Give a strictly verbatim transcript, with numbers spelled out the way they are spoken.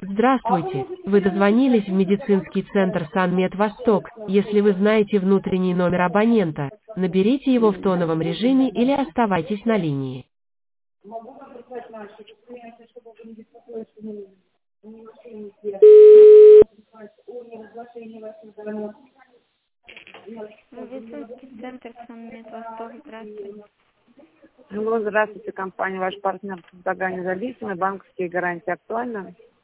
Здравствуйте, вы дозвонились в медицинский центр Санмед Восток. Если вы знаете внутренний номер абонента, наберите его в тоновом режиме или оставайтесь на линии. Медицинский центр Санмед Восток, здравствуйте. Алло, здравствуйте, компания «Ваш партнер» по программе «Независимые банковские гарантии» актуальна?